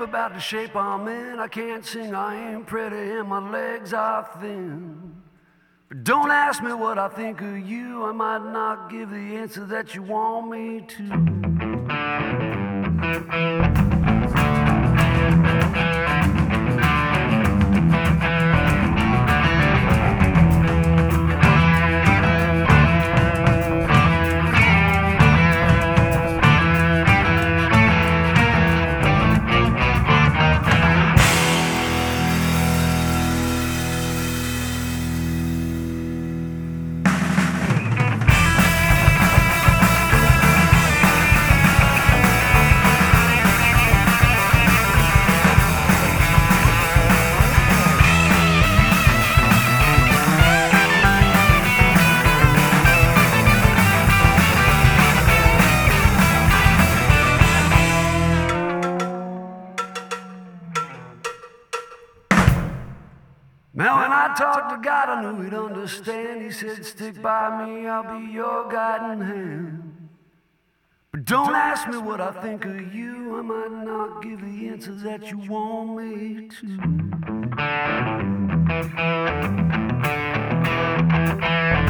about the shape I'm in. I can't sing, I ain't pretty, and my legs are thin. But don't ask me what I think of you. I might not give the answer that you want me to. Now when I talked to God, I knew he'd understand. He said, stick by me, I'll be your guiding hand. But don't ask me what I think of you. I might not give the answer that you want me to.